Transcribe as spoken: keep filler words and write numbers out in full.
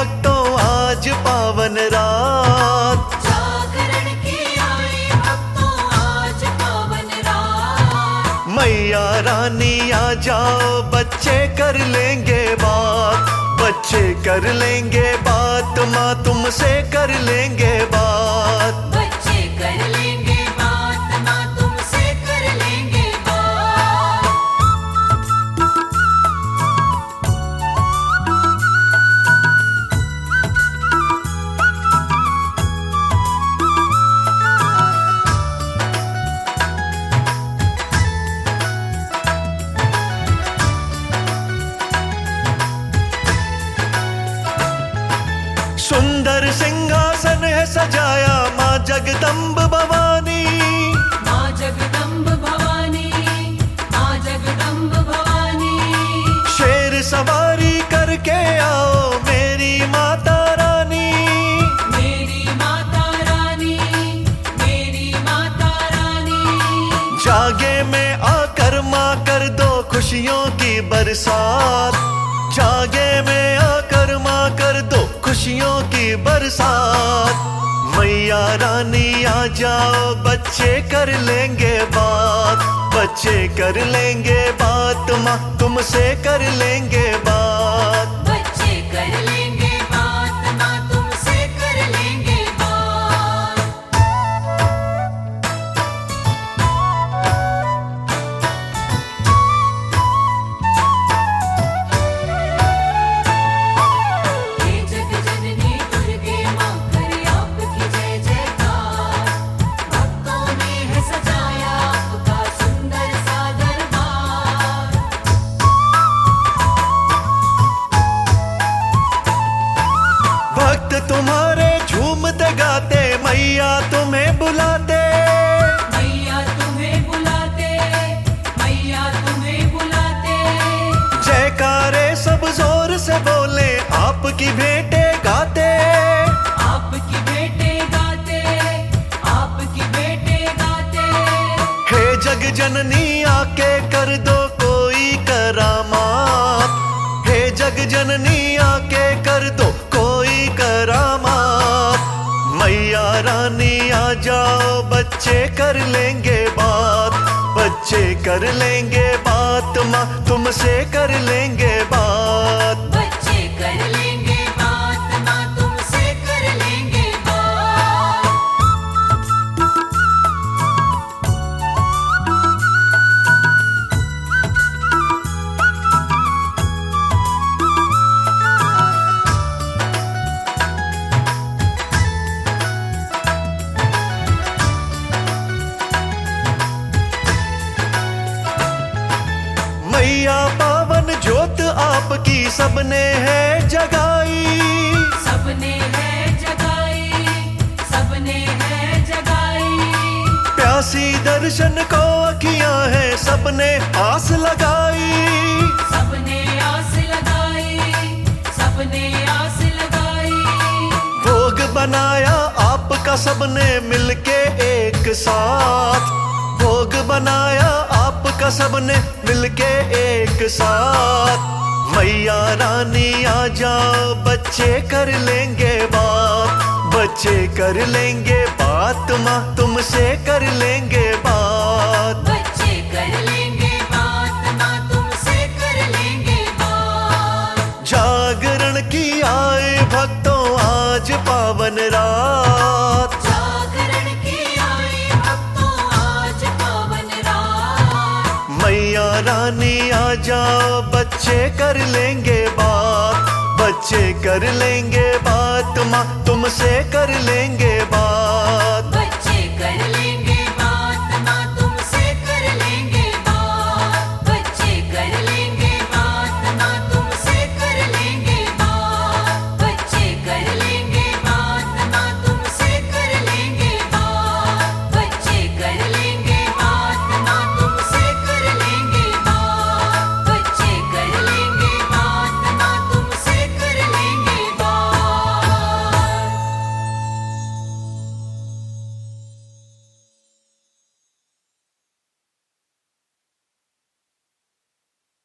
भक्तों आज पावन रात, जागरण की आई भक्तों आज पावन रात। मैया रानी आ जाओ बच्चे कर लेंगे बात, बच्चे कर लेंगे बात, माँ तुमसे कर लेंगे बात। बच्चे कर लेंगे बात, माँ तुमसे कर लेंगे बात। सुंदर सिंहासन है सजाया माँ जगदम्ब भवानी, माँ जगदम्ब भवानी, माँ जगदम्ब भवानी। शेर सवारी करके आओ मेरी माता रानी, मेरी माता रानी, मेरी माता रानी। जागे में आकर माँ कर दो खुशियों की बरसात, जागे में आकर माँ कर दो खुशियों की बरसात। मैया रानी आ जाओ बच्चे कर लेंगे बात, बच्चे कर लेंगे बात, माँ तुमसे कर लेंगे बात। बच्चे कर लेंगे बात, माँ तुमसे कर लेंगे बात। हे जग जननी दुर्गे माँ करे आपकी जय जयकार, भक्तों ने है सजाया आपका सुंदर सा दरबार। भक्त तुम्हारे झूमते गाते मैया तुम्हें बुलाते, मैया तुम्हें बुलाते, मैया तुम्हें बुलाते। जयकारे सब जोर से बोले आपकी भेंटे गाते। आपकी बेटे गाते, आपकी बेटे गाते। हे जग जननी आके कर दो कोई करामात, हे जग जननी आके कर दो कोई करामात। मैया रानी आ जाओ बच्चे कर लेंगे बात, बच्चे कर लेंगे बात, माँ तुमसे कर लेंगे बात। बच्चे कर लेंगे बात, माँ तुमसे कर लेंगे बात। मैया पावन ज्योत आपकी सबने है जगाई, सबने है जगाई, सबने है जगाई। प्यासी दर्शन को अखियां हैं सबने आस लगाई। सबने आस लगाई, सबने आस लगाई। भोग बनाया आपका सबने मिलके एक साथ, भोग बनाया आपका सबने मिलके एक साथ। मैया रानी आ जाओ बच्चे कर लेंगे बात, बच्चे कर लेंगे बात, माँ तुमसे कर लेंगे बात। बच्चे कर लेंगे बात, माँ तुमसे कर लेंगे बात। जागरण की आए भक्तों आज पावन रात, जागरण की आई भक्तों आज पावन रात। मैया रानी आ जाओ बच्चे कर लेंगे बात, बच्चे कर लेंगे बात, माँ तुमसे कर लेंगे बात।